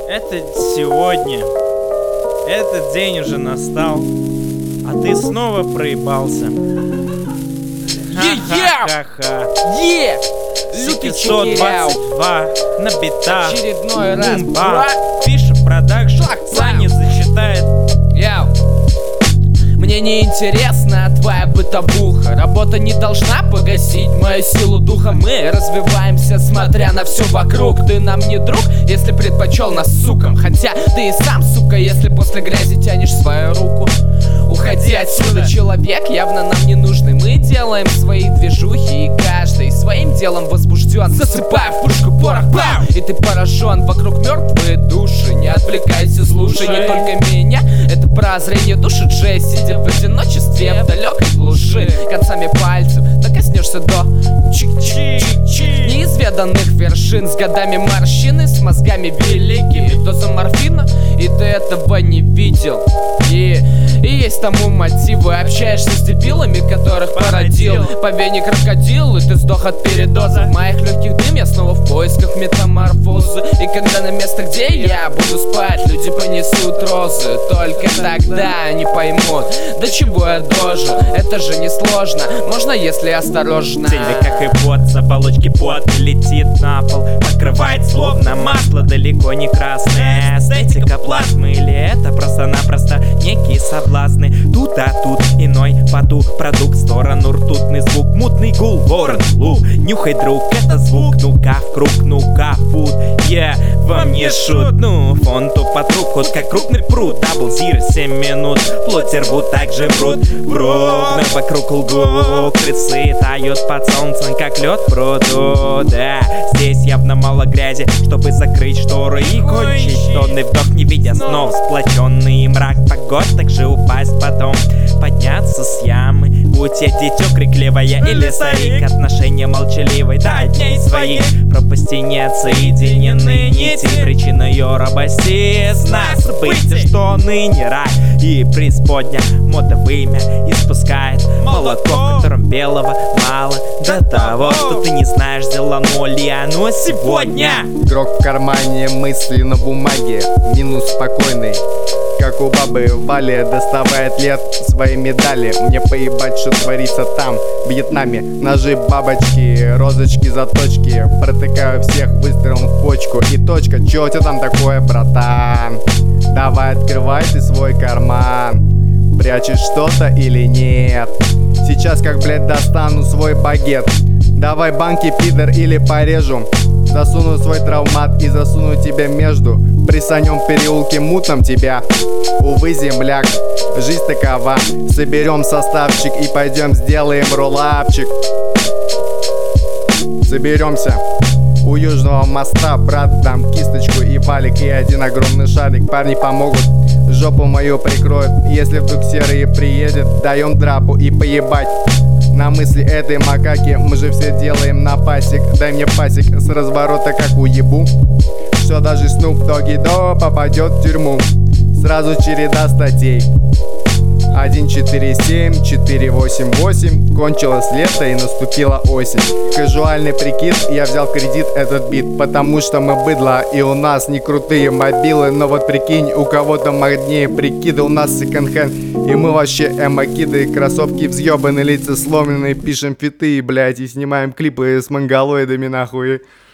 Это сегодня. Этот день уже настал, а ты снова проебался. Ха-ха-ха-ха. Суки 122 на битах. Очередной раз. Фиша продакшн. Саня зачитает. Мне не интересна твоя бытовуха. Работа не должна погасить мою силу духа. Мы развиваемся, смотря на все вокруг. Ты нам не друг, если предпочел нас сукам. Хотя ты и сам, сука, если после грязи тянешь свою руку. Уходи отсюда, человек явно нам не нужный. Мы делаем свои движухи, и каждый своим делом возбужден. Засыпая в пушку порох, бам! И ты поражен, вокруг мертвые души. Не отвлекайся, слушай не только меня. Это прозрение души Джей, сидя в одиночестве в далекой глуши. Концами пальцев докоснешься до чик-чик-чик неизведанных вершин. С годами морщины, с мозгами великими. Доза морфина, и ты этого не видел. И есть тому мотивы. Общаешься с дебилами, которых породил по вене крокодил, и ты сдох от передоза. В моих легких дым, я снова в поисках метаморфозы. И когда на место, где я буду спать, люди понесут розы. Только тогда они поймут, до чего я дожил. Это же не сложно, можно, если осторожно. Цели, как и пот, с оболочки пот летит на пол, покрывает словно масло, далеко не красное. Эстетика плазмы, или это просто-напросто некие соблазны. Тут, а тут иной поду продукт, сторону ртутный звук, мутный гул, ворон, лук. Нюхай, друг, это звук, ну-ка в круг, ну-ка фут. Вам не шут, ну фонту под рук, ход как крупный пруд. Дабл зир, 7 минут, плоть рвут, так же врут. Враг вокруг лгу, крысы тают под солнцем, как лед в пруду. Да, здесь явно мало грязи, чтобы закрыть шторы и кончить тонны вдох, не видя снов. Сплоченный мрак погод, так же упасть потом, подняться с ямы. Будь я дитё крикливая или сорик, отношения молчаливой до дней своих. Пропасти неотсоединенные нити, причиною робости из нас быть, что ныне рай и преисподня. Мода вымя испускает молоко, в котором белого мало. До того, что ты не знаешь, сделано ли оно сегодня. Игрок в кармане, мысли на бумаге, минус спокойный, как у бабы Вали, доставает лет свои медали. Мне поебать, что творится там, в Вьетнаме. Ножи, бабочки, розочки, заточки, протыкаю всех выстрелом в почку. И точка, чё у тебя там такое, братан? Давай открывай ты свой карман, прячешь что-то или нет? Сейчас как, блядь, достану свой багет. Давай банки, пидор, или порежу. Засуну свой травмат и засуну тебя между. При санем переулке мутном тебя. Увы, земляк, жизнь такова. Соберем составчик и пойдем сделаем роллапчик. Соберемся у южного моста, брат, дам кисточку и валик, и один огромный шарик. Парни помогут, жопу мою прикроют. Если вдруг серые приедет, даем драпу и поебать. На мысли этой макаки мы же все делаем на пасик. Дай мне пасик с разворота, как уебу, что даже Snoop Doggy Dogg попадет в тюрьму. Сразу череда статей 147, 488. Кончилось лето и наступила осень. Казуальный прикид, я взял в кредит этот бит, потому что мы быдло и у нас не крутые мобилы. Но вот прикинь, у кого-то моднее прикиды, у нас секонд-хенд, и мы вообще эмо-киды. Кроссовки взъебаны, лица сломленные, пишем фиты, блять, и снимаем клипы с монголоидами нахуй.